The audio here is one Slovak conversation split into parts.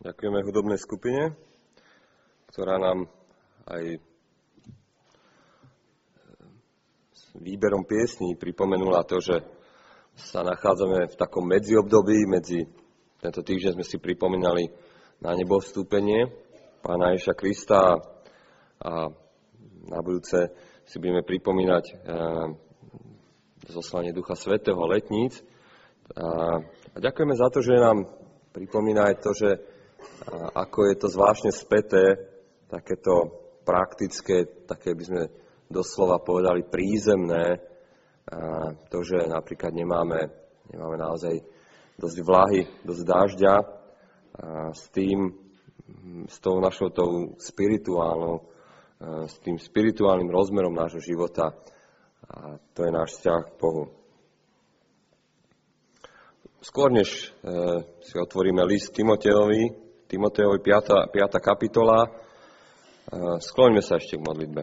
Ďakujeme hudobnej skupine, ktorá nám aj s výberom piesní pripomenula to, že sa nachádzame v takom medziobdobí. Tento týždeň sme si pripomínali na nebo vstúpenie Pána Ježiša Krista a na budúce si budeme pripomínať zoslanie Ducha Svätého letníc. A ďakujeme za to, že nám pripomína aj to, že ako je to zvláštne späté, takéto praktické, také by sme doslova povedali prízemné, to, že napríklad nemáme naozaj dosť vlahy, dosť dažďa, s tou našou tým spirituálnym rozmerom nášho života, a to je náš vzťah k Bohu. Skôr než si otvoríme list Timotejovi 5. kapitola, skloňme sa ešte k modlitbe.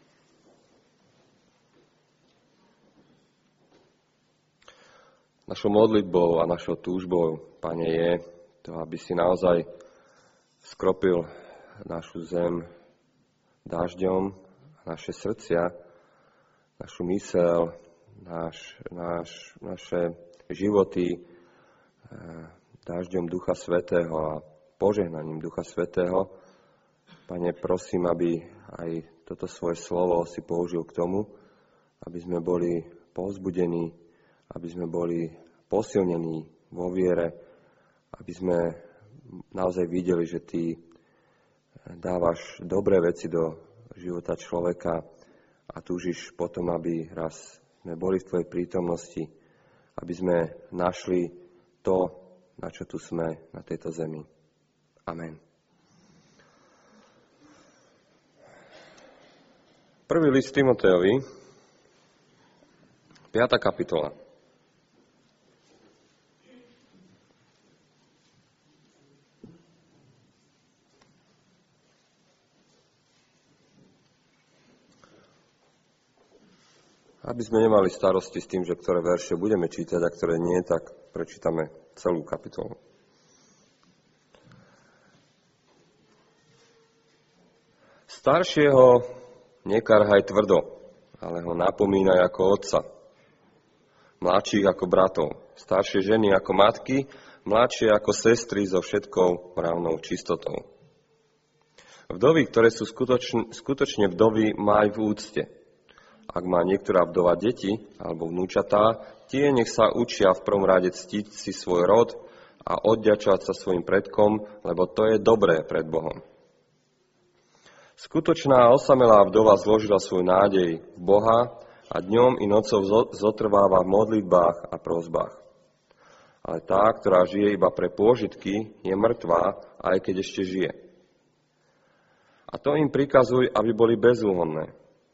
Našou modlitbou a našou túžbou, Pane, je to, aby si naozaj skropil našu zem dažďom, naše srdcia, našu myseľ, naše životy dažďom Ducha Svätého a požehnaním Ducha Svätého. Pane, prosím, aby aj toto svoje slovo si použil k tomu, aby sme boli povzbudení, aby sme boli posilnení vo viere, aby sme naozaj videli, že Ty dávaš dobré veci do života človeka a túžiš potom, aby raz sme boli v Tvojej prítomnosti, aby sme našli to, na čo tu sme na tejto zemi. Amen. Prvý list Timotejovi, 5. kapitola. Aby sme nemali starosti s tým, že ktoré verše budeme čítať a ktoré nie, tak prečítame celú kapitolu. Staršieho nekarhaj tvrdo, ale ho napomínaj ako otca. Mladších ako bratov, staršie ženy ako matky, mladšie ako sestry so všetkou mravnou čistotou. Vdovy, ktoré sú skutočne vdovy, maj v úcte. Ak má niektorá vdova deti alebo vnúčatá, tie nech sa učia v prvom rade ctiť si svoj rod a odďačovať sa svojim predkom, lebo to je dobré pred Bohom. Skutočná osamelá vdova zložila svoj nádej v Boha a dňom i nocou zotrváva v modlitbách a prosbách. Ale tá, ktorá žije iba pre pôžitky, je mŕtvá, aj keď ešte žije. A to im prikazuj, aby boli bezúhonné.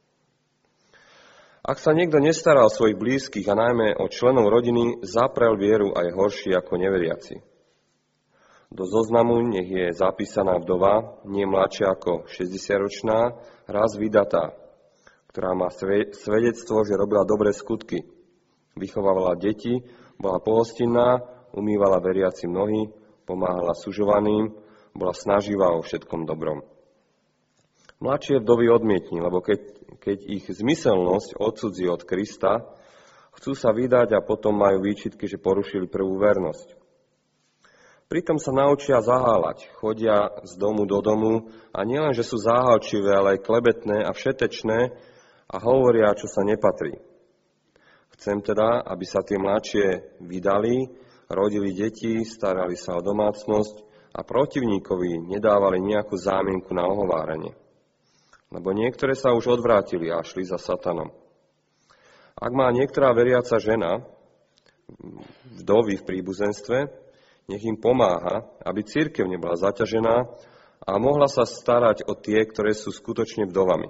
Ak sa niekto nestará o svojich blízkych a najmä o členov rodiny, zaprel vieru a je horší ako neveriaci. Do zoznamu nech je zapísaná vdova, nie mladšia ako 60-ročná, raz vydatá, ktorá má svedectvo, že robila dobré skutky. Vychovávala deti, bola pohostinná, umývala veriacim nohy, pomáhala sužovaným, bola snaživá o všetkom dobrom. Mladšie vdovy odmietni, lebo keď ich zmyselnosť odcudzí od Krista, chcú sa vydať a potom majú výčitky, že porušili prvú vernosť. Pritom sa naučia zaháľať, chodia z domu do domu a nielen, že sú záhalčivé, ale aj klebetné a všetečné a hovoria, čo sa nepatrí. Chcem teda, aby sa tie mladšie vydali, rodili deti, starali sa o domácnosť a protivníkovi nedávali nejakú zámienku na ohováranie. Lebo niektoré sa už odvrátili a šli za satanom. Ak má niektorá veriaca žena vdovy v príbuzenstve, nech im pomáha, aby cirkev nebola zaťažená a mohla sa starať o tie, ktoré sú skutočne vdovami.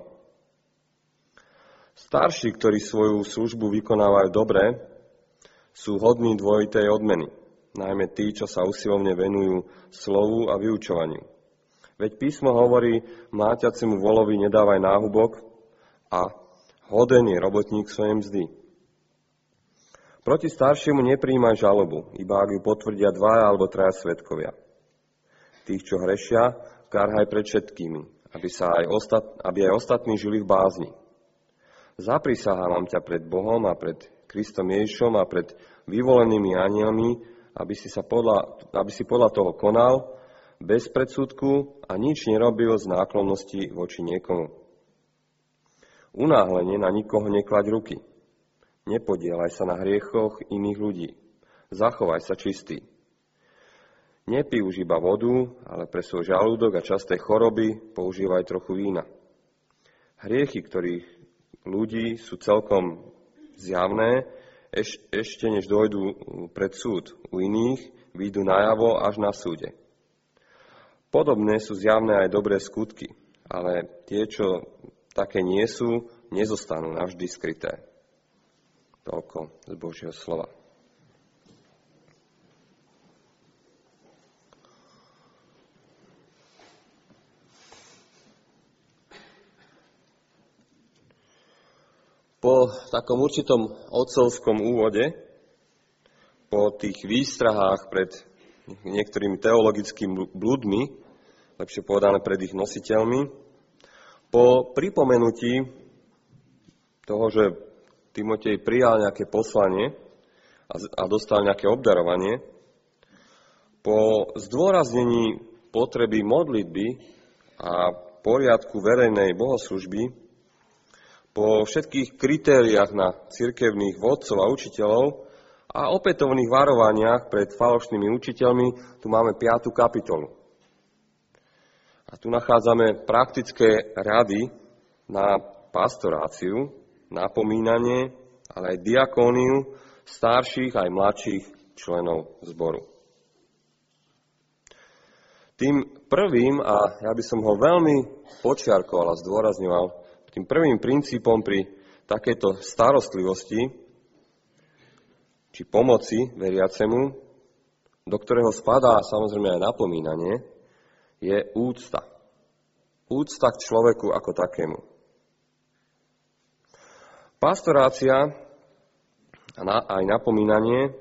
Starší, ktorí svoju službu vykonávajú dobre, sú hodní dvojitej odmeny, najmä tí, čo sa usilovne venujú slovu a vyučovaniu. Veď písmo hovorí, mláťacemu volovi nedávaj náhubok a hoden je robotník svojej mzdy. Proti staršiemu neprijímaj žalobu, iba ak ju potvrdia 2 alebo 3 svedkovia. tých, čo hrešia, karhaj pred všetkými, aby aj ostatní žili v bázni. Zaprisahávam ťa pred Bohom a pred Kristom Ježišom a pred vyvolenými anielmi, aby si podľa toho konal, bez predsudku a nič nerobil z náklonnosti voči niekomu. Unáhlene na nikoho neklaď ruky. Nepodielaj sa na hriechoch iných ľudí. Zachovaj sa čistý. Nepij už iba vodu, ale pre svoj žalúdok a časté choroby používaj trochu vína. Hriechy, ktorých ľudí sú celkom zjavné, ešte než dojdu pred súd. U iných výjdu najavo až na súde. Podobné sú zjavné aj dobré skutky, ale tie, čo také nie sú, nezostanú navždy skryté. Toľko z Božieho slova. Po takom určitom otcovskom úvode, po tých výstrahách pred niektorými teologickými bludmi, lepšie povedané pred ich nositeľmi, po pripomenutí toho, že Timotej prijal nejaké poslanie a dostal nejaké obdarovanie, po zdôraznení potreby modlitby a poriadku verejnej bohoslužby, po všetkých kritériách na cirkevných vodcov a učiteľov a opätovných varovaniach pred falošnými učiteľmi, tu máme 5. kapitolu. A tu nachádzame praktické rady na pastoráciu, napomínanie, ale aj diakóniu starších aj mladších členov zboru. Tým prvým, a ja by som ho veľmi podčiarkoval a zdôrazňoval, tým prvým princípom pri takejto starostlivosti či pomoci veriacemu, do ktorého spadá samozrejme aj napomínanie, je úcta. Úcta k človeku ako takému. Pastorácia a aj napomínanie,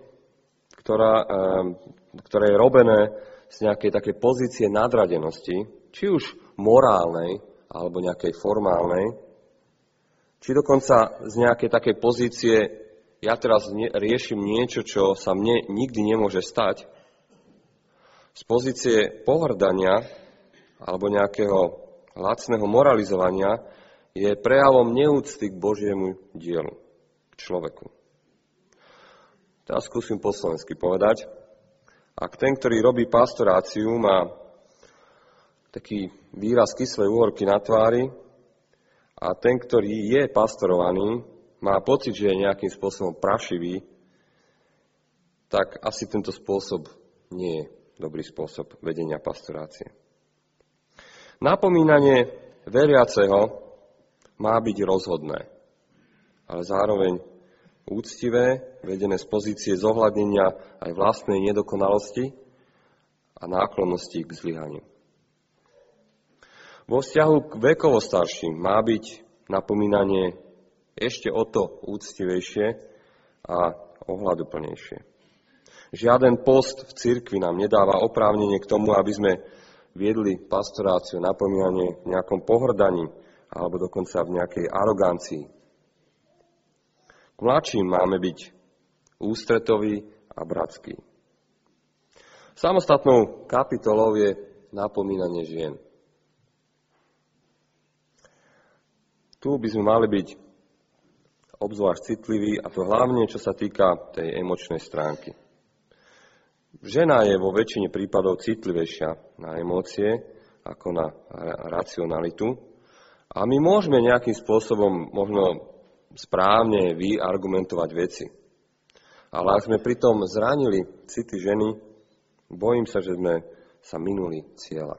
ktoré je robené z nejakej takej pozície nadradenosti, či už morálnej, alebo nejakej formálnej, či dokonca z nejakej takej pozície, ja teraz riešim niečo, čo sa mne nikdy nemôže stať, z pozície pohrdania alebo nejakého lacného moralizovania je prejavom neúcty k Božiemu dielu, k človeku. Teraz skúsim po slovensky povedať. Ak ten, ktorý robí pastoráciu, má taký výraz kyslej úhorky na tvári a ten, ktorý je pastorovaný, má pocit, že je nejakým spôsobom prašivý, tak asi tento spôsob nie je dobrý spôsob vedenia pastorácie. Napomínanie veriaceho má byť rozhodné, ale zároveň úctivé, vedené z pozície zohľadnenia aj vlastnej nedokonalosti a náklonnosti k zlyhaniu. Vo vzťahu k vekovo starším má byť napomínanie ešte o to úctivejšie a ohľaduplnejšie. Žiaden post v cirkvi nám nedáva oprávnenie k tomu, aby sme viedli pastoráciu, napomínanie v nejakom pohrdaní alebo dokonca v nejakej arogancii. K mladším máme byť ústretoví a bratskí. Samostatnou kapitolou je napomínanie žien. Tu by sme mali byť obzvlášť citliví, a to hlavne, čo sa týka tej emočnej stránky. Žena je vo väčšine prípadov citlivejšia na emócie ako na racionalitu a my môžeme nejakým spôsobom možno správne vyargumentovať veci. Ale ak sme pritom zranili city ženy, bojím sa, že sme sa minuli cieľa.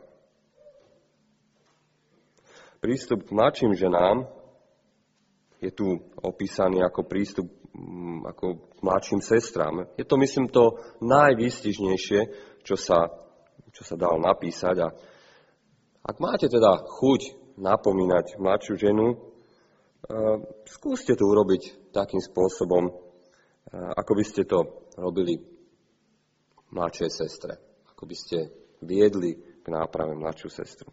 Prístup k mladším ženám je tu opísaný ako prístup ako k mladším sestrám. Je to, myslím, to najvýstižnejšie, čo sa dalo napísať. A ak máte teda chuť napomínať mladšiu ženu, skúste to urobiť takým spôsobom, ako by ste to robili mladšej sestre. Ako by ste viedli k náprave mladšiu sestru.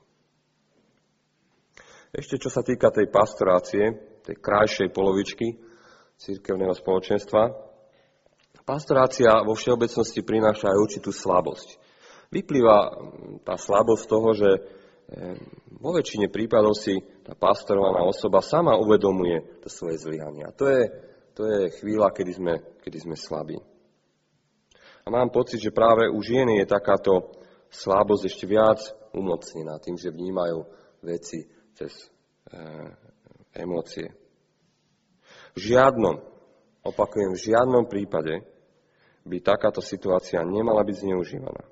Ešte čo sa týka tej pastorácie, tej krajšej polovičky cirkevného spoločenstva, pastorácia vo všeobecnosti prináša aj určitú slabosť. Vyplýva tá slabosť z toho, že vo väčšine prípadov si tá pastorovaná osoba sama uvedomuje to svoje zlyhania. To je chvíľa, kedy sme slabí. A mám pocit, že práve u žien je takáto slabosť ešte viac umocnená tým, že vnímajú veci cez emócie. V žiadnom prípade by takáto situácia nemala byť zneužívaná.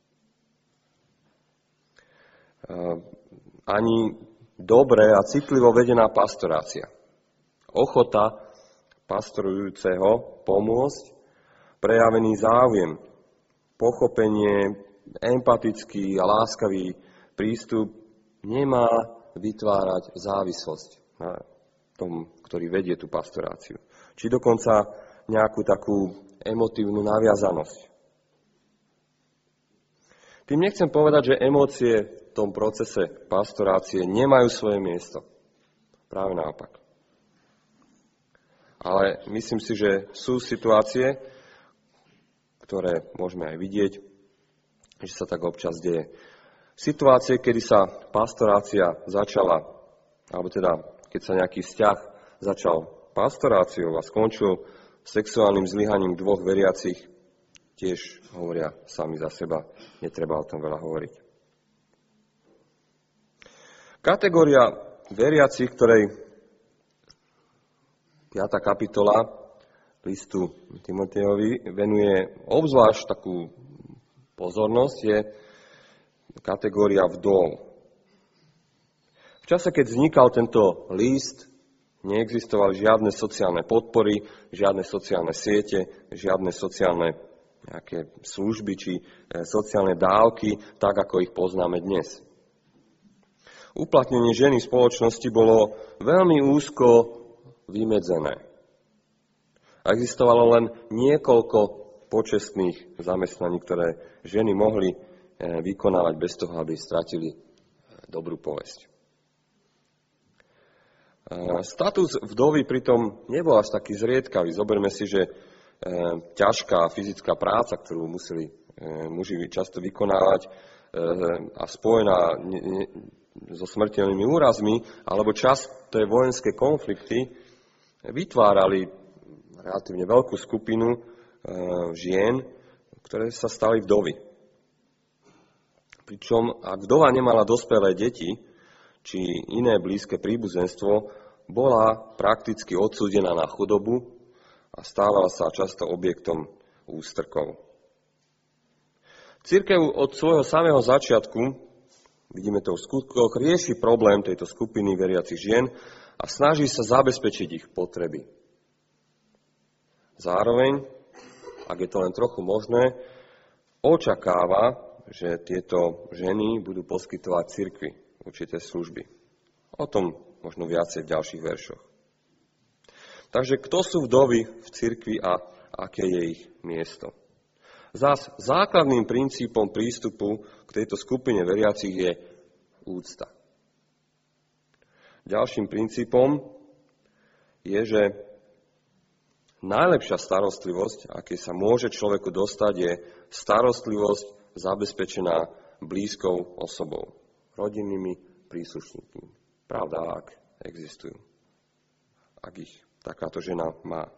Ani dobre a citlivo vedená pastorácia. Ochota pastorujúceho pomôcť, prejavený záujem, pochopenie, empatický a láskavý prístup nemá vytvárať závislosť na tom, ktorý vedie tú pastoráciu. Či dokonca nejakú takú emotívnu naviazanosť. Tým nechcem povedať, že emócie v tom procese pastorácie nemajú svoje miesto. Práve naopak. Ale myslím si, že sú situácie, ktoré môžeme aj vidieť, že sa tak občas deje. Situácie, kedy sa pastorácia začala, alebo teda keď sa nejaký vzťah začal pastoráciou a skončil sexuálnym zlyhaním dvoch veriacich, tiež hovoria sami za seba, netreba o tom veľa hovoriť. Kategória veriacich, ktorej 5. kapitola listu Timotejovi venuje obzvlášť takú pozornosť, je kategória vdov. V čase, keď vznikal tento list, neexistovali žiadne sociálne podpory, žiadne sociálne siete, žiadne sociálne nejaké služby či sociálne dávky, tak ako ich poznáme dnes. Uplatnenie ženy v spoločnosti bolo veľmi úzko vymedzené. Existovalo len niekoľko počestných zamestnaní, ktoré ženy mohli vykonávať bez toho, aby stratili dobrú povesť. Status vdovy pritom nebol až taký zriedkavý. Zoberme si, že ťažká fyzická práca, ktorú museli muži často vykonávať a spojená so smrteľnými úrazmi, alebo časté vojenské konflikty vytvárali relatívne veľkú skupinu žien, ktoré sa stali vdovy. Pričom, ak vdova nemala dospelé deti, či iné blízke príbuzenstvo, bola prakticky odsúdená na chudobu a stávala sa často objektom ústrkov. Cirkev od svojho samého začiatku, vidíme to v skutkoch, rieši problém tejto skupiny veriacich žien a snaží sa zabezpečiť ich potreby. Zároveň, ak je to len trochu možné, očakáva, že tieto ženy budú poskytovať cirkvi určité služby. O tom možno viacej v ďalších veršoch. Takže kto sú vdovy v cirkvi a aké je ich miesto? Zas základným princípom prístupu k tejto skupine veriacich je úcta. Ďalším princípom je, že najlepšia starostlivosť, aké sa môže človeku dostať, je starostlivosť zabezpečená blízkou osobou, rodinnými príslušníkmi. Pravda, ak existujú. Ak ich takáto žena má.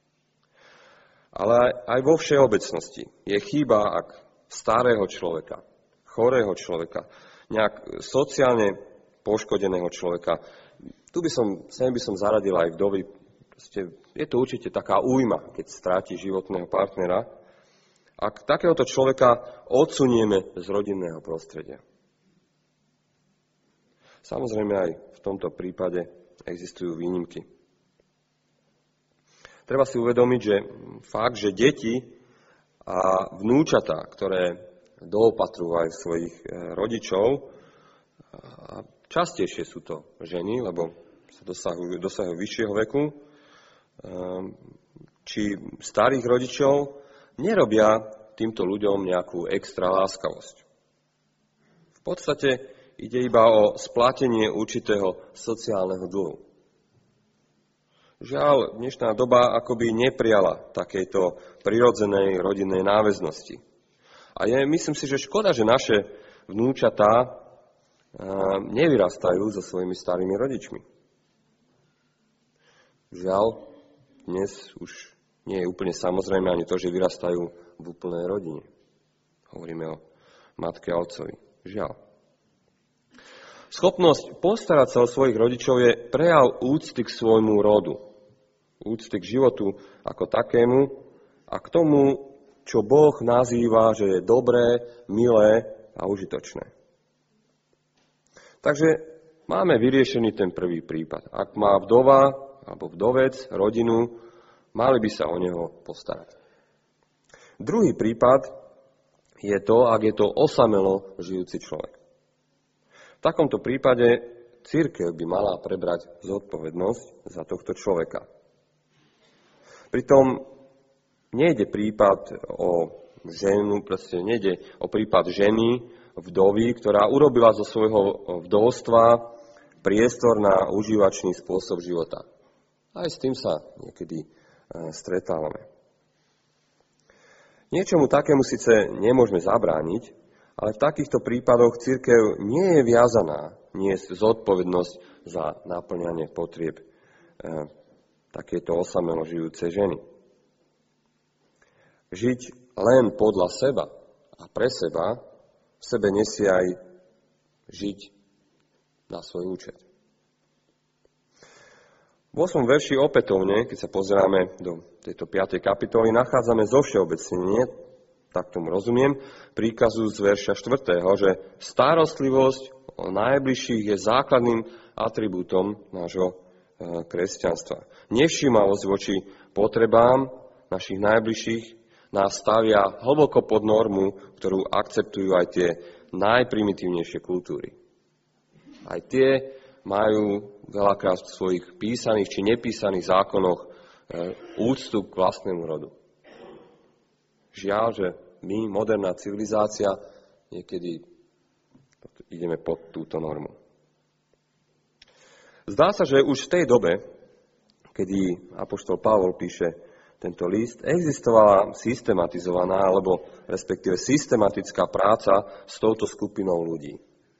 Ale aj vo všeobecnosti je chyba, ak starého človeka, chorého človeka, nejak sociálne poškodeného človeka, sem by som zaradil aj vdovy. Je to určite taká újma, keď stráti životného partnera, ak takéhoto človeka odsunieme z rodinného prostredia. Samozrejme aj v tomto prípade existujú výnimky. Treba si uvedomiť, že fakt, že deti a vnúčatá, ktoré doopatrujú aj svojich rodičov, a častejšie sú to ženy, lebo sa dosahujú vyššieho veku, či starých rodičov, nerobia týmto ľuďom nejakú extra láskavosť. V V podstate ide iba o splatenie určitého sociálneho dlhu. Žiaľ, dnešná doba akoby neprijala takejto prirodzenej rodinnej náväznosti. A myslím si, že škoda, že naše vnúčatá nevyrastajú so svojimi starými rodičmi. Žiaľ, dnes už nie je úplne samozrejme ani to, že vyrastajú v úplnej rodine. Hovoríme o matke a otcovi. Žiaľ. Schopnosť postarať sa o svojich rodičov je prejav úcty k svojmu rodu. Úcty k životu ako takému a k tomu, čo Boh nazýva, že je dobré, milé a užitočné. Takže máme vyriešený ten prvý prípad. Ak má vdova alebo vdovec rodinu, mali by sa o neho postarať. Druhý prípad je to, ak je to osamelo žijúci človek. V takomto prípade cirkev by mala prebrať zodpovednosť za tohto človeka. Pritom nejde o prípad ženy, vdovy, ktorá urobila zo svojho vdovstva priestor na užívačný spôsob života. Aj s tým sa niekedy stretávame. Niečomu takému síce nemôžeme zabrániť, ale v takýchto prípadoch cirkev nie je viazaná niesť zodpovednosť za naplňanie potrieb takéto osamelo žijúcej ženy. Žiť len podľa seba a pre seba v sebe nesie aj žiť na svoj účet. V 8. verši opätovne, keď sa pozeráme do tejto 5. kapitoly, nachádzame zovšeobecnenie, tak tomu rozumiem, príkazu z verša 4., že starostlivosť o najbližších je základným atribútom nášho kresťanstva. Nevšímavosť voči potrebám našich najbližších nás stavia hlboko pod normu, ktorú akceptujú aj tie najprimitívnejšie kultúry. Aj tie majú veľakrát v svojich písaných či nepísaných zákonoch úctu k vlastnému rodu. Žiaľ, že my, moderná civilizácia, niekedy ideme pod túto normu. Zdá sa, že už v tej dobe, kedy apoštol Pavol píše tento list, existovala systematizovaná, alebo respektíve systematická práca s touto skupinou ľudí.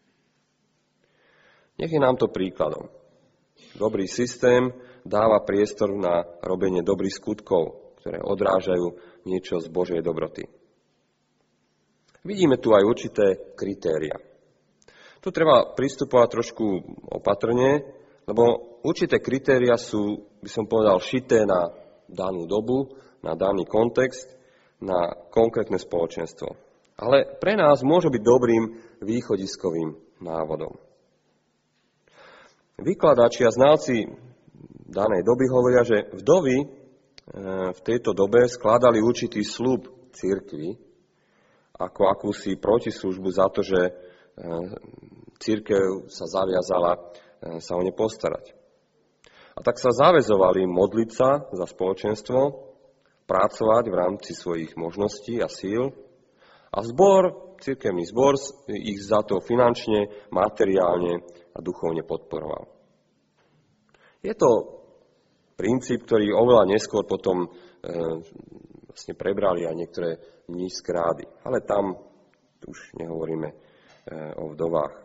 Nech je nám to príkladom. Dobrý systém dáva priestor na robenie dobrých skutkov, ktoré odrážajú niečo z Božej dobroty. Vidíme tu aj určité kritéria. Tu treba pristupovať trošku opatrne, lebo určité kritéria sú, by som povedal, šité na danú dobu, na daný kontext, na konkrétne spoločenstvo. Ale pre nás môže byť dobrým východiskovým návodom. Vykladači a znalci danej doby hovoria, že vdovy v tejto dobe skladali určitý sľub cirkvi ako akúsi protislužbu za to, že cirkev sa zaviazala sa o ne postarať. A tak sa zaväzovali modliť sa za spoločenstvo, pracovať v rámci svojich možností a síl a cirkevný zbor ich za to finančne, materiálne a duchovne podporoval. Je to princíp, ktorý oveľa neskôr potom vlastne prebrali aj niektoré mníšske rády. Ale tam už nehovoríme o vdovách.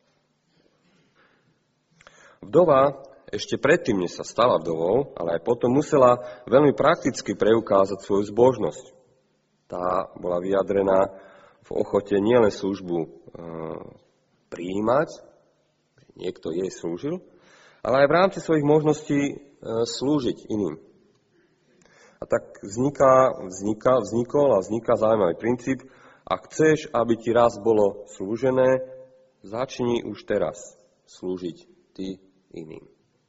Vdova ešte predtým, než sa stala vdovou, ale aj potom musela veľmi prakticky preukázať svoju zbožnosť. Tá bola vyjadrená v ochote nielen službu prijímať, niekto jej slúžil, ale aj v rámci svojich možností slúžiť iným. A tak vzniká zaujímavý princíp, ak chceš, aby ti raz bolo slúžené, začni už teraz slúžiť ty iným.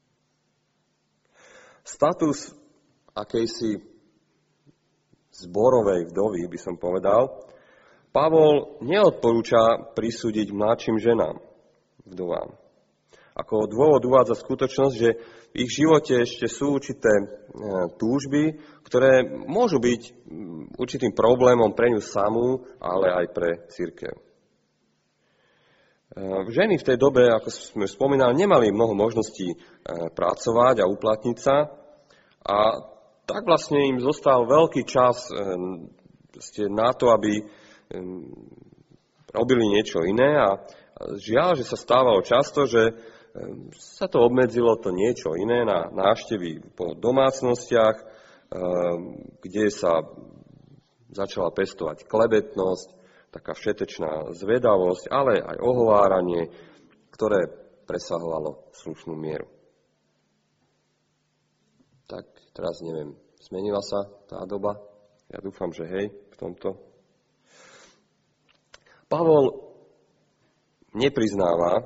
Status akejsi zborovej vdovy, by som povedal, Pavol neodporúča prisúdiť mladším ženám, vdovám. Ako dôvod uvádza skutočnosť, že v ich živote ešte sú určité túžby, ktoré môžu byť určitým problémom pre ňu samú, ale aj pre cirkev. Ženy v tej dobe, ako sme spomínali, nemali mnoho možností pracovať a uplatniť sa a tak vlastne im zostal veľký čas na to, aby robili niečo iné a žiaľ, že sa stávalo často, že sa to obmedzilo to niečo iné na návštevy po domácnostiach, kde sa začala pestovať klebetnosť, taká všetečná zvedavosť, ale aj ohováranie, ktoré presahovalo slušnú mieru. Tak teraz neviem, zmenila sa tá doba? Ja dúfam, že hej, v tomto. Pavol nepriznáva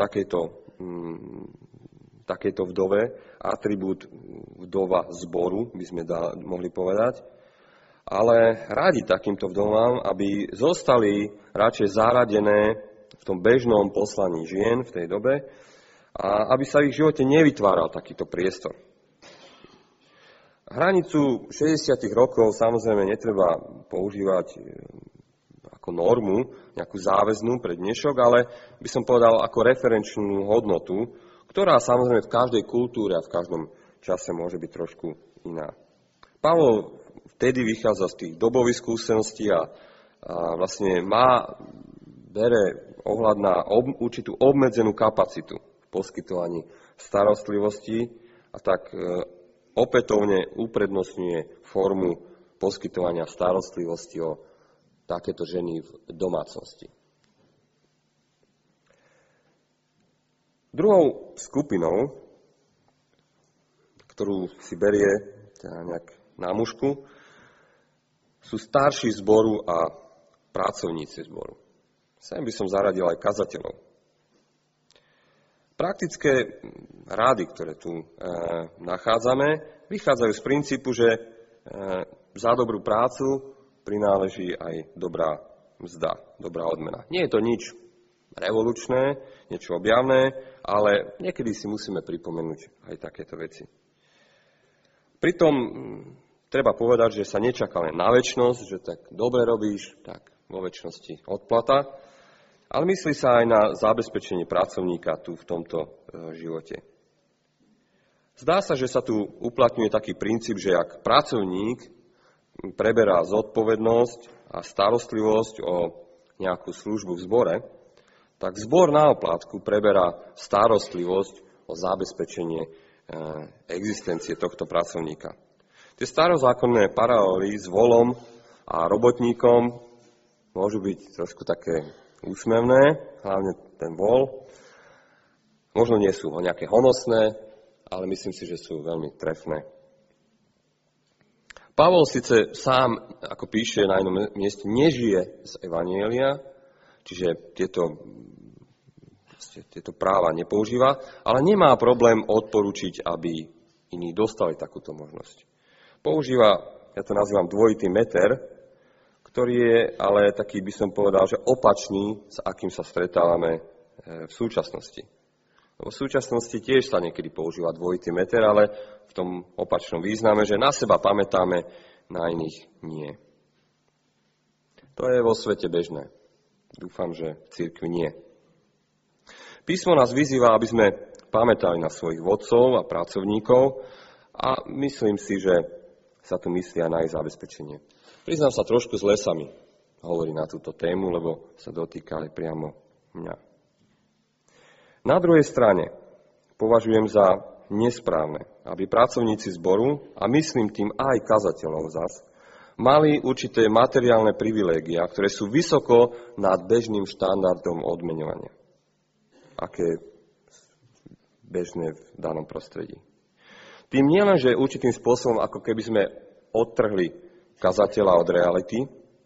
takéto vdove atribút vdova zboru, by sme mohli povedať, ale radí takýmto vdovám, aby zostali radšej zaradené v tom bežnom poslaní žien v tej dobe a aby sa v ich živote nevytváral takýto priestor. Hranicu 60 rokov samozrejme netreba používať ako normu, nejakú záväznú pre dnešok, ale by som povedal ako referenčnú hodnotu, ktorá samozrejme v každej kultúre a v každom čase môže byť trošku iná. Pavol vtedy vychádza z tých dobových skúseností a vlastne bere ohľad na určitú obmedzenú kapacitu v poskytovaní starostlivosti a tak opätovne uprednostňuje formu poskytovania starostlivosti o takéto ženy v domácnosti. Druhou skupinou, ktorú si berie teda nejak na mužku, sú starší zboru a pracovníci zboru. Sem by som zaradil aj kazateľov. Praktické rády, ktoré tu nachádzame, vychádzajú z princípu, že za dobrú prácu prináleží aj dobrá mzda, dobrá odmena. Nie je to nič revolučné, niečo objavné, ale niekedy si musíme pripomenúť aj takéto veci. Pritom treba povedať, že sa nečaká len na večnosť, že tak dobre robíš, tak vo večnosti odplata, ale myslí sa aj na zabezpečenie pracovníka tu v tomto živote. Zdá sa, že sa tu uplatňuje taký princíp, že ak pracovník preberá zodpovednosť a starostlivosť o nejakú službu v zbore, tak zbor na oplátku preberá starostlivosť o zabezpečenie existencie tohto pracovníka. Tie starozákonné paralely s volom a robotníkom môžu byť trošku také úsmevné, hlavne ten vol. Možno nie sú nejaké honosné, ale myslím si, že sú veľmi trefné. Pavol síce sám, ako píše na jednom mieste, nežije z evanjelia, čiže tieto práva nepoužíva, ale nemá problém odporučiť, aby iní dostali takúto možnosť. Používa, ja to nazývam dvojitý meter, ktorý je ale taký, by som povedal, že opačný, s akým sa stretávame v súčasnosti. Lebo v súčasnosti tiež sa niekedy používa dvojitý meter, ale v tom opačnom význame, že na seba pamätáme, na iných nie. To je vo svete bežné. Dúfam, že v cirkvi nie. Písmo nás vyzýva, aby sme pamätali na svojich vodcov a pracovníkov a myslím si, že sa tu myslia na ich zabezpečenie. Priznám sa trošku s lesami, hovorí na túto tému, lebo sa dotýka aj priamo mňa. Na druhej strane považujem za nesprávne, aby pracovníci zboru, a myslím tým aj kazateľov zas, mali určité materiálne privilégia, ktoré sú vysoko nad bežným štandardom odmeňovania, aké bežné v danom prostredí. Tým nie len, že určitým spôsobom, ako keby sme odtrhli kazateľa od reality,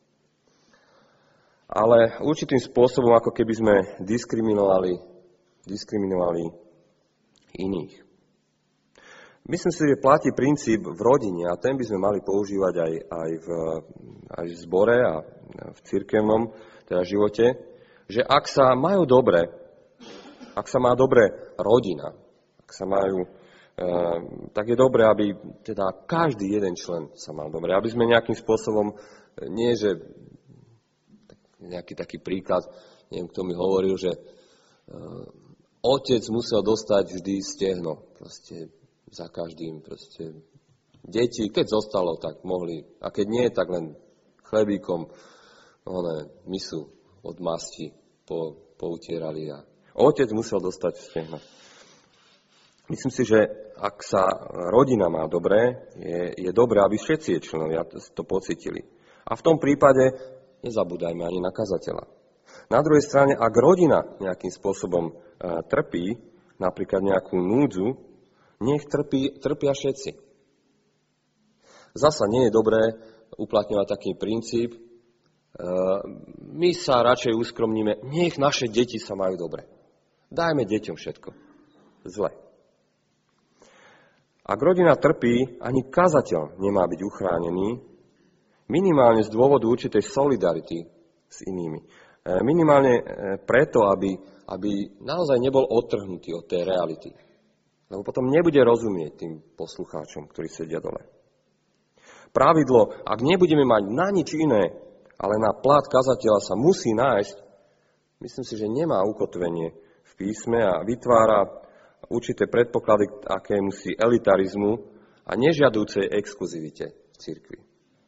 ale určitým spôsobom, ako keby sme diskriminovali iných. Myslím si, že platí princíp v rodine a ten by sme mali používať aj v zbore a v cirkevnom teda živote, že ak sa majú dobre, ak sa má dobre rodina, ak sa majú tak je dobré, aby teda každý jeden člen sa mal dobre. Aby sme nejakým spôsobom, nie že nejaký taký príklad, neviem, kto mi hovoril, že otec musel dostať vždy stehno, proste za každým, proste deti, keď zostalo, tak mohli, a keď nie, tak len chlebíkom misu od masti poutierali a otec musel dostať stehno. Myslím si, že ak sa rodina má dobre, je dobré, aby všetci jej členovia to pocítili. A v tom prípade nezabúdajme ani na kazateľa. Na druhej strane, ak rodina nejakým spôsobom trpí, napríklad nejakú núdzu, nech trpia všetci. Zasa nie je dobré uplatňovať taký princíp, my sa radšej uskromníme, nech naše deti sa majú dobre. Dajme deťom všetko. Zle. Ak rodina trpí, ani kazateľ nemá byť uchránený, minimálne z dôvodu určitej solidarity s inými. Minimálne preto, aby naozaj nebol odtrhnutý od tej reality. Lebo potom nebude rozumieť tým poslucháčom, ktorí sedia dole. Pravidlo, ak nebudeme mať na nič iné, ale na plat kazateľa sa musí nájsť, myslím si, že nemá ukotvenie v písme a vytvára určité predpoklady k akémusi elitarizmu a nežiadúcej exkluzivite v cirkvi.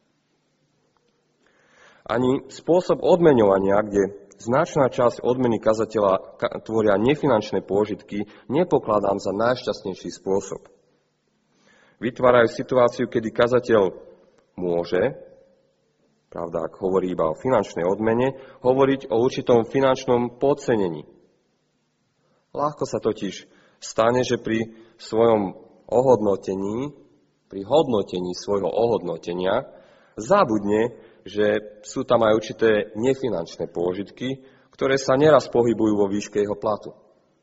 Ani spôsob odmeňovania, kde značná časť odmeny kazateľa tvoria nefinančné pôžitky, nepokladám za najšťastnejší spôsob. Vytvárajú situáciu, kedy kazateľ môže, pravda, ak hovorí iba o finančnej odmene, hovoriť o určitom finančnom podcenení. Ľahko sa totiž stane, že pri svojom ohodnotení, pri hodnotení svojho ohodnotenia, zabudne, že sú tam aj určité nefinančné pôžitky, ktoré sa neraz pohybujú vo výške jeho platu.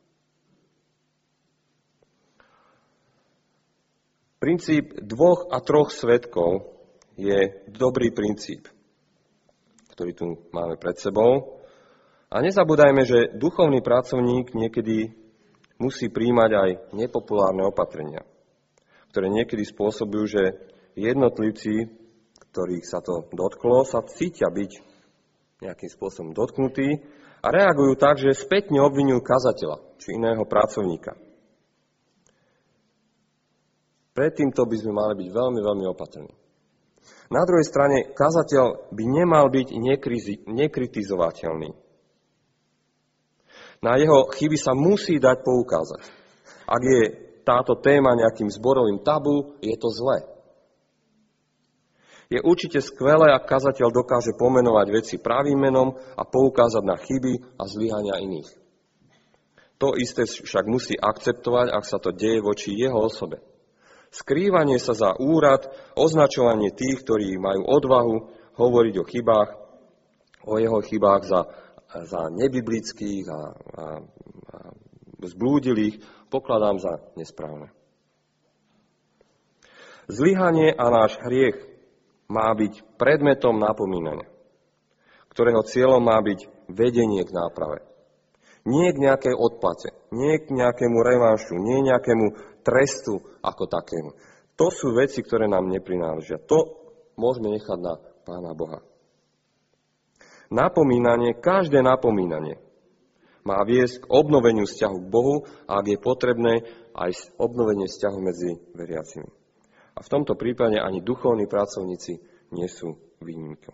Princíp 2 a 3 svedkov je dobrý princíp, ktorý tu máme pred sebou. A nezabúdajme, že duchovný pracovník niekedy musí príjmať aj nepopulárne opatrenia, ktoré niekedy spôsobujú, že jednotlivci, ktorých sa to dotklo, sa cítia byť nejakým spôsobom dotknutí a reagujú tak, že spätne obviňujú kazateľa či iného pracovníka. Predtýmto by sme mali byť veľmi, veľmi opatrní. Na druhej strane, kazateľ by nemal byť nekritizovateľný. Na jeho chyby sa musí dať poukázať. Ak je táto téma nejakým zborovým tabu, je to zlé. Je určite skvelé, ak kazateľ dokáže pomenovať veci pravým menom a poukázať na chyby a zlyhania iných. To isté však musí akceptovať, ak sa to deje voči jeho osobe. Skrývanie sa za úrad, označovanie tých, ktorí majú odvahu hovoriť o jeho chybách za nebiblických a zblúdilých, pokladám za nesprávne. Zlyhanie a náš hriech má byť predmetom napomínania, ktorého cieľom má byť vedenie k náprave. Nie k nejakej odplate, nie k nejakému revanšu, nie nejakému trestu ako takému. To sú veci, ktoré nám neprináležia. To môžeme nechať na Pána Boha. Napomínanie, každé napomínanie má viesť k obnoveniu vzťahu k Bohu a ak je potrebné, aj obnovenie vzťahu medzi veriacimi. A v tomto prípade ani duchovní pracovníci nie sú výnimkou.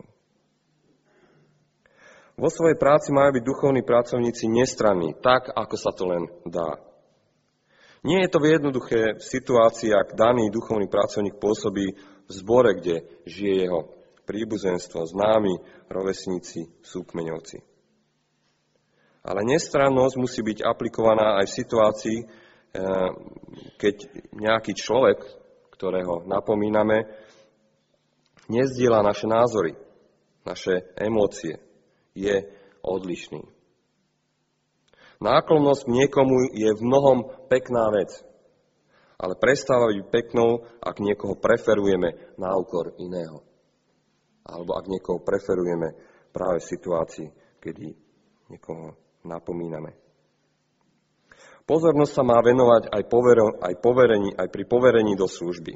Vo svojej práci majú byť duchovní pracovníci nestranní, tak, ako sa to len dá. Nie je to jednoduché v situácii, ak daný duchovný pracovník pôsobí v zbore, kde žije jeho príbuzenstvo, známi, rovesníci, súkmeňovci. Ale nestrannosť musí byť aplikovaná aj v situácii, keď nejaký človek, ktorého napomíname, nezdieľa naše názory, naše emócie, je odlišný. Náklonnosť k niekomu je v mnohom pekná vec, ale prestáva byť peknou, ak niekoho preferujeme na úkor iného. Alebo ak niekoho preferujeme práve v situácii, kedy niekoho napomíname. Pozornosť sa má venovať aj pri poverení do služby.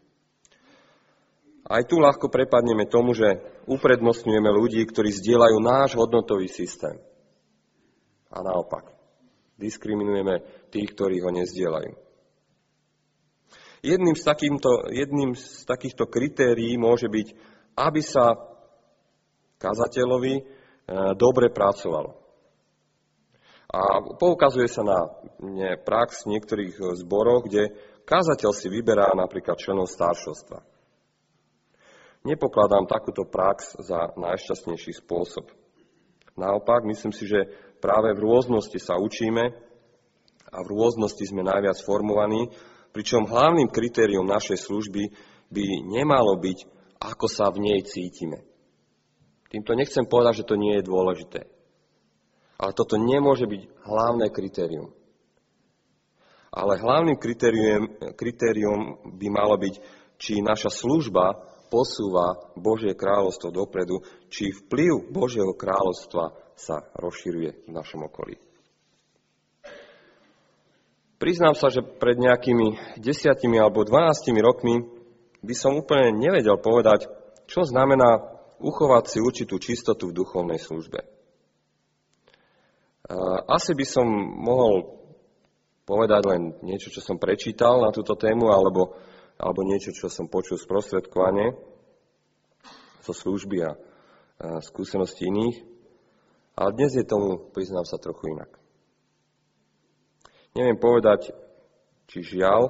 Aj tu ľahko prepadneme tomu, že uprednostňujeme ľudí, ktorí zdieľajú náš hodnotový systém. A naopak. Diskriminujeme tých, ktorí ho nezdieľajú. Jedným z takýchto kritérií môže byť, aby sa kazateľovi dobre pracovalo. A poukazuje sa na prax v niektorých zboroch, kde kazateľ si vyberá napríklad členov staršovstva. Nepokladám takúto prax za najšťastnejší spôsob. Naopak, myslím si, že práve v rôznosti sa učíme a v rôznosti sme najviac formovaní, pričom hlavným kritériom našej služby by nemalo byť, ako sa v nej cítime. Týmto nechcem povedať, že to nie je dôležité. Ale toto nemôže byť hlavné kritérium. Ale hlavným kritérium by malo byť, či naša služba posúva Božie kráľovstvo dopredu, či vplyv Božieho kráľovstva sa rozširuje v našom okolí. Priznám sa, že pred nejakými 10 alebo 12 rokmi by som úplne nevedel povedať, čo znamená uchovať si určitú čistotu v duchovnej službe. Asi by som mohol povedať len niečo, čo som prečítal na túto tému, alebo niečo, čo som počul sprostredkovane zo služby a skúsenosti iných. Ale dnes je tomu, priznám sa, trochu inak. Neviem povedať, či žiaľ,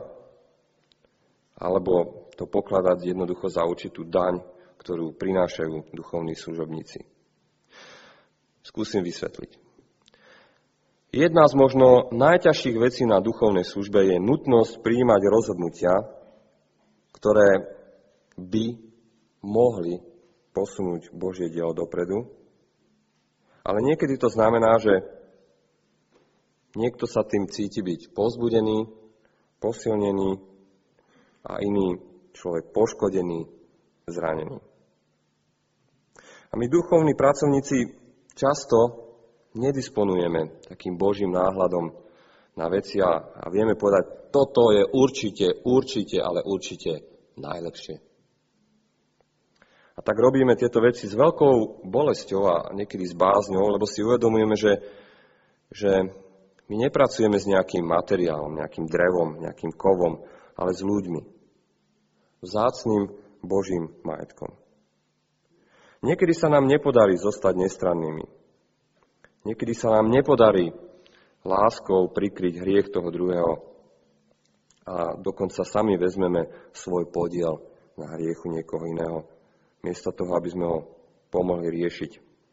alebo to pokladať jednoducho za určitú daň, ktorú prinášajú duchovní služobníci. Skúsim vysvetliť. Jedna z možno najťažších vecí na duchovnej službe je nutnosť prijímať rozhodnutia, ktoré by mohli posunúť Božie dielo dopredu. Ale niekedy to znamená, že niekto sa tým cíti byť povzbudený, posilnený a iný človek poškodený, zranený. A my duchovní pracovníci často nedisponujeme takým Božím náhľadom na veci a vieme povedať, toto je určite, ale určite najlepšie. A tak robíme tieto veci s veľkou bolesťou a niekedy s bázňou, lebo si uvedomujeme, že my nepracujeme s nejakým materiálom, nejakým drevom, nejakým kovom, ale s ľuďmi. Vzácnym Božím majetkom. Niekedy sa nám nepodarí zostať nestrannými. Niekedy sa nám nepodarí láskou prikryť hriech toho druhého a dokonca sami vezmeme svoj podiel na hriechu niekoho iného, miesto toho, aby sme ho pomohli riešiť.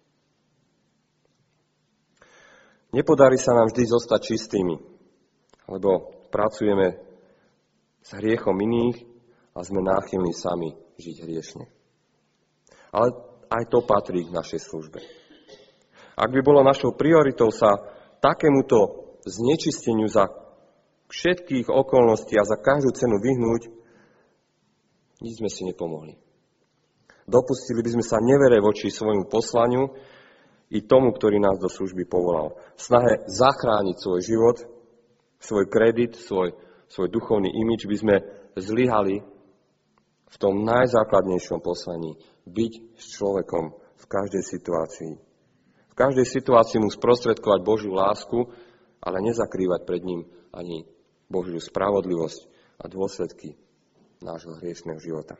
Nepodarí sa nám vždy zostať čistými, lebo pracujeme s hriechom iných a sme náchylní sami žiť hriešne. Ale aj to patrí k našej službe. Ak by bolo našou prioritou sa takémuto znečisteniu za všetkých okolností a za každú cenu vyhnúť, nič sme si nepomohli. Dopustili by sme sa nevere voči svojmu poslaniu i tomu, ktorý nás do služby povolal. V snahe zachrániť svoj život, svoj kredit, svoj duchovný imidž by sme zlyhali v tom najzákladnejšom poslaní byť s človekom v každej situácii. V každej situácii mu sprostredkovať Božiu lásku, ale nezakrývať pred ním ani Božiu spravodlivosť a dôsledky nášho hriešného života.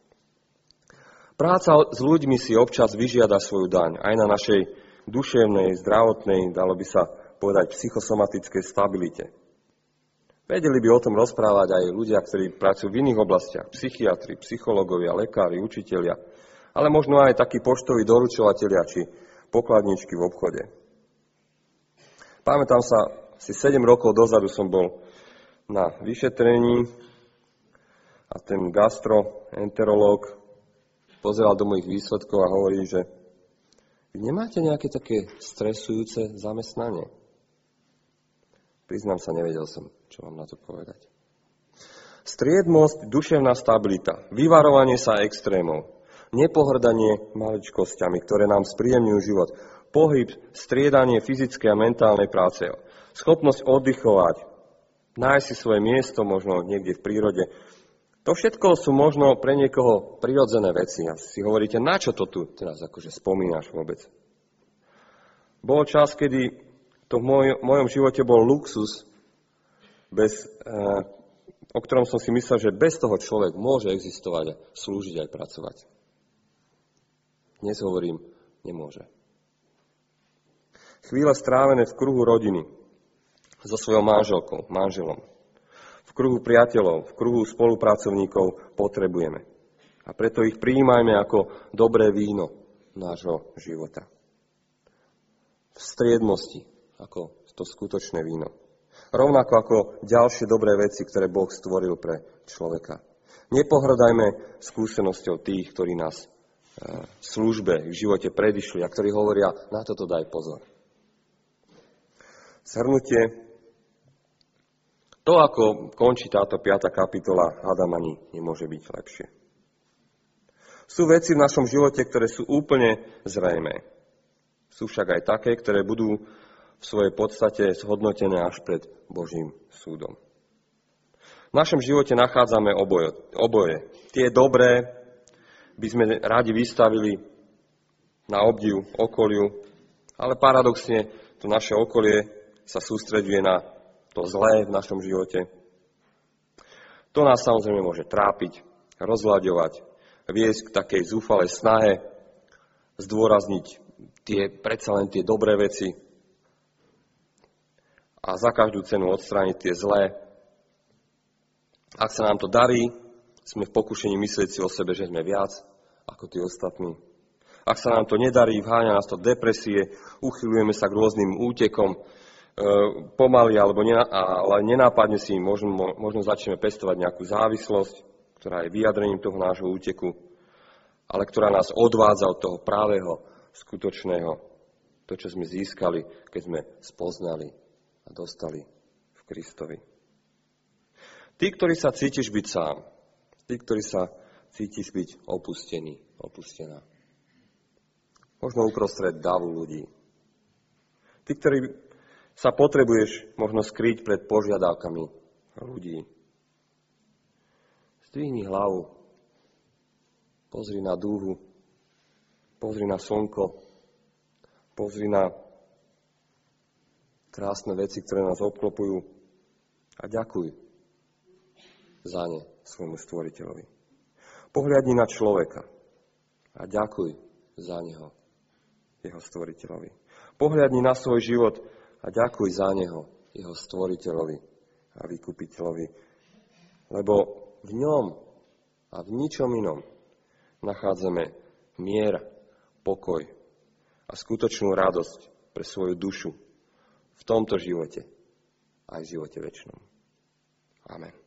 Práca s ľuďmi si občas vyžiada svoju daň aj na našej duševnej, zdravotnej, dalo by sa povedať psychosomatickej stabilite. Vedeli by o tom rozprávať aj ľudia, ktorí pracujú v iných oblastiach, psychiatri, psychológovia, lekári, učitelia, ale možno aj takí poštoví doručovatelia či pokladničky v obchode. Pamätám sa, asi 7 rokov dozadu som bol na vyšetrení a ten gastroenterológ pozeral do mojich výsledkov a hovorí, že vy nemáte nejaké také stresujúce zamestnanie? Priznám sa, nevedel som, čo mám na to povedať. Striedmosť, duševná stabilita, vyvarovanie sa extrémov, nepohrdanie maličkosťami, ktoré nám spríjemňujú život, pohyb, striedanie fyzickej a mentálnej práce, schopnosť oddychovať, nájsť si svoje miesto možno niekde v prírode. To všetko sú možno pre niekoho prirodzené veci. A si hovoríte, na čo to tu teraz akože spomínaš vôbec? Bol čas, kedy To v mojom živote bol luxus, o ktorom som si myslel, že bez toho človek môže existovať a slúžiť aj pracovať. Dnes hovorím, nemôže. Chvíle strávené v kruhu rodiny, so svojou manželkou, manželom, v kruhu priateľov, v kruhu spolupracovníkov potrebujeme. A preto ich prijímajme ako dobré víno nášho života. V striednosti, ako to skutočné víno. Rovnako ako ďalšie dobré veci, ktoré Boh stvoril pre človeka. Nepohrdajme skúsenosťou tých, ktorí nás v službe, v živote predišli a ktorí hovoria, na toto daj pozor. Zhrnutie. To, ako končí táto 5. kapitola, hádam ani nemôže byť lepšie. Sú veci v našom živote, ktoré sú úplne zrejmé. Sú však aj také, ktoré budú v svojej podstate zhodnotené až pred Božím súdom. V našom živote nachádzame oboje. Tie dobré by sme radi vystavili na obdiv okoliu, ale paradoxne to naše okolie sa sústreďuje na to zlé v našom živote. To nás samozrejme môže trápiť, rozlaďovať, viesť k takej zúfalej snahe zdôrazniť predsa len tie dobré veci a za každú cenu odstrániť tie zlé. Ak sa nám to darí, sme v pokušení myslieť si o sebe, že sme viac ako tí ostatní. Ak sa nám to nedarí, vháňa nás to depresie, uchyľujeme sa k rôznym útekom, pomaly, ale nenápadne si možno začneme pestovať nejakú závislosť, ktorá je vyjadrením toho nášho úteku, ale ktorá nás odvádza od toho právého, skutočného, to, čo sme získali, keď sme spoznali a dostali v Kristovi. Tí, ktorí sa cítiš byť sám, tí, ktorí sa cítiš byť opustený, opustená, možno uprostred davu ľudí, tí, ktorí sa potrebuješ možno skryť pred požiadavkami ľudí. Zdvihni hlavu, pozri na dúhu, pozri na slnko, pozri na krásne veci, ktoré nás obklopujú a ďakuj za ne svojmu stvoriteľovi. Pohľadni na človeka a ďakuj za neho, jeho stvoriteľovi. Pohľadni na svoj život a ďakuj za neho, jeho stvoriteľovi a vykupiteľovi, lebo v ňom a v ničom inom nachádzame mier, pokoj a skutočnú radosť pre svoju dušu v tomto živote aj v živote večnom. Amen.